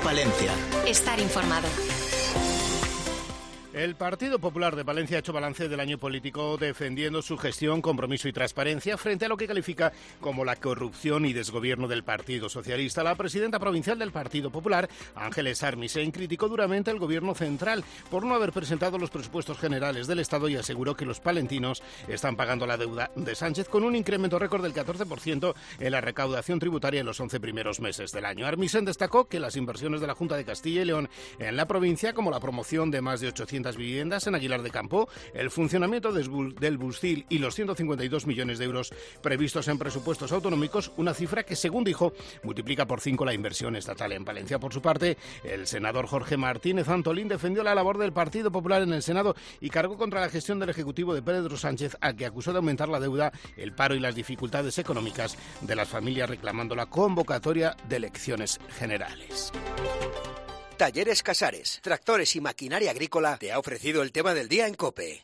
Palencia. Estar informado. El Partido Popular de Palencia ha hecho balance del año político defendiendo su gestión, compromiso y transparencia frente a lo que califica como la corrupción y desgobierno del Partido Socialista. La presidenta provincial del Partido Popular, Ángeles Armisen, criticó duramente el gobierno central por no haber presentado los presupuestos generales del Estado y aseguró que los palentinos están pagando la deuda de Sánchez con un incremento récord del 14% en la recaudación tributaria en los 11 primeros meses del año. Armisen destacó que las inversiones de la Junta de Castilla y León en la provincia, como la promoción de más de 800 viviendas en Aguilar de Campo, el funcionamiento del Bustil y los 152 millones de euros previstos en presupuestos autonómicos, una cifra que, según dijo, multiplica por 5 la inversión estatal en Palencia. Por su parte, el senador Jorge Martínez Antolín defendió la labor del Partido Popular en el Senado y cargó contra la gestión del Ejecutivo de Pedro Sánchez, a que acusó de aumentar la deuda, el paro y las dificultades económicas de las familias, reclamando la convocatoria de elecciones generales. Talleres Casares, tractores y maquinaria agrícola te ha ofrecido el tema del día en COPE.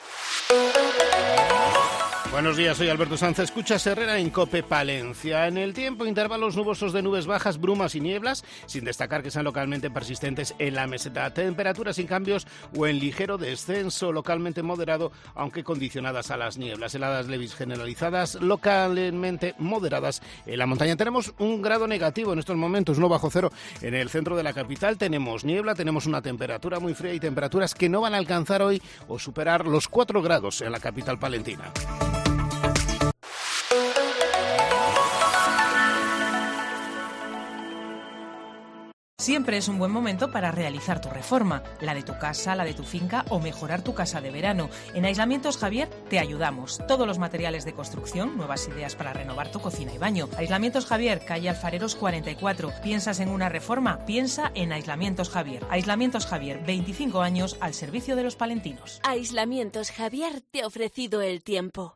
Buenos días, soy Alberto Sanz. Escuchas Herrera en COPE Palencia. En el tiempo, intervalos nubosos de nubes bajas, brumas y nieblas, sin destacar que sean localmente persistentes en la meseta. Temperaturas sin cambios o en ligero descenso, localmente moderado, aunque condicionadas a las nieblas. Heladas leves generalizadas, localmente moderadas. En la montaña tenemos 1 grado negativo en estos momentos, no bajo cero. En el centro de la capital tenemos niebla, tenemos una temperatura muy fría y temperaturas que no van a alcanzar hoy o superar los 4 grados en la capital palentina. Siempre es un buen momento para realizar tu reforma, la de tu casa, la de tu finca o mejorar tu casa de verano. En Aislamientos Javier te ayudamos. Todos los materiales de construcción, nuevas ideas para renovar tu cocina y baño. Aislamientos Javier, calle Alfareros 44. ¿Piensas en una reforma? Piensa en Aislamientos Javier. Aislamientos Javier, 25 años al servicio de los palentinos. Aislamientos Javier te ha ofrecido el tiempo.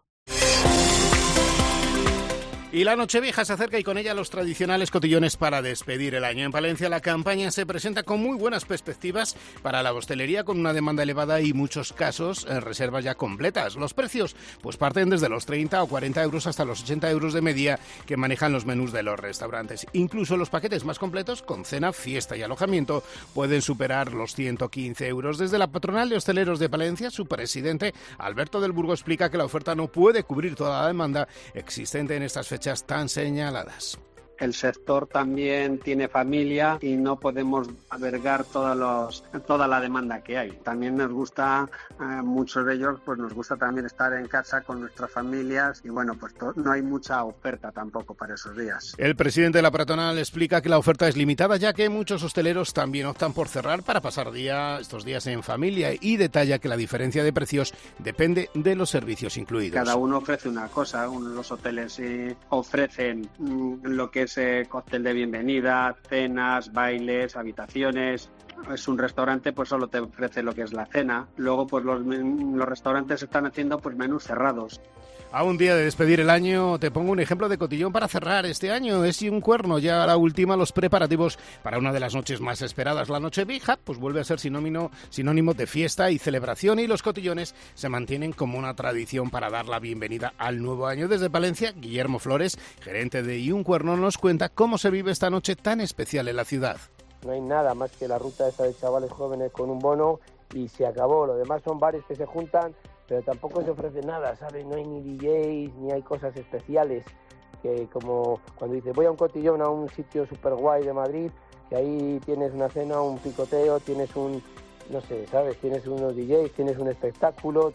Y la Nochevieja se acerca y con ella los tradicionales cotillones para despedir el año. En Palencia la campaña se presenta con muy buenas perspectivas para la hostelería, con una demanda elevada y muchos casos reservas ya completas. Los precios pues parten desde los 30 o 40 euros hasta los 80 euros de media que manejan los menús de los restaurantes. Incluso los paquetes más completos con cena, fiesta y alojamiento pueden superar los 115 euros. Desde la patronal de hosteleros de Palencia, su presidente Alberto del Burgo explica que la oferta no puede cubrir toda la demanda existente en estas fechas tan señaladas. El sector también tiene familia y no podemos albergar toda la demanda que hay. También nos gusta, muchos de ellos, pues nos gusta también estar en casa con nuestras familias y bueno, pues no hay mucha oferta tampoco para esos días. El presidente de la patronal explica que la oferta es limitada, ya que muchos hosteleros también optan por cerrar para pasar estos días en familia, y detalla que la diferencia de precios depende de los servicios incluidos. Cada uno ofrece una cosa. Los hoteles ofrecen lo que es cóctel de bienvenida, cenas, bailes, habitaciones. Es un restaurante, pues solo te ofrece lo que es la cena. Luego, pues los restaurantes están haciendo pues menús cerrados. A un día de despedir el año, te pongo un ejemplo de cotillón para cerrar este año. Es un cuerno, ya la última, los preparativos para una de las noches más esperadas. La Nochevieja pues vuelve a ser sinónimo de fiesta y celebración, y los cotillones se mantienen como una tradición para dar la bienvenida al nuevo año. Desde Palencia, Guillermo Flores, gerente de Un Cuerno, nos cuenta cómo se vive esta noche tan especial en la ciudad. No hay nada más que la ruta esa de chavales jóvenes con un bono y se acabó. Lo demás son bares que se juntan, pero tampoco se ofrece nada, ¿sabes? No hay ni DJs, ni hay cosas especiales, que como cuando dices voy a un cotillón, a un sitio súper guay de Madrid, que ahí tienes una cena, un picoteo, tienes no sé, ¿sabes? Tienes unos DJs, tienes un espectáculo,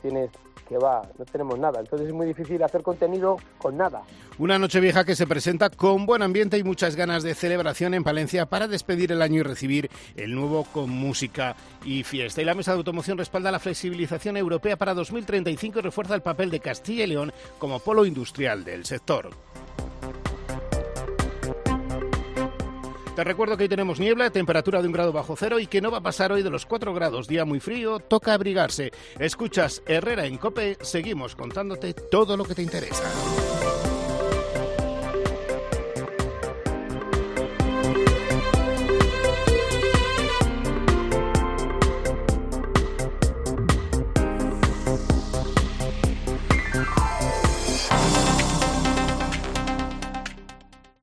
no tenemos nada. Entonces es muy difícil hacer contenido con nada. Una Nochevieja que se presenta con buen ambiente y muchas ganas de celebración en Palencia para despedir el año y recibir el nuevo con música y fiesta. Y la Mesa de Automoción respalda la flexibilización europea para 2035 y refuerza el papel de Castilla y León como polo industrial del sector. Te recuerdo que hoy tenemos niebla, temperatura de 1 grado bajo cero y que no va a pasar hoy de los 4 grados. Día muy frío, toca abrigarse. Escuchas Herrera en COPE, seguimos contándote todo lo que te interesa.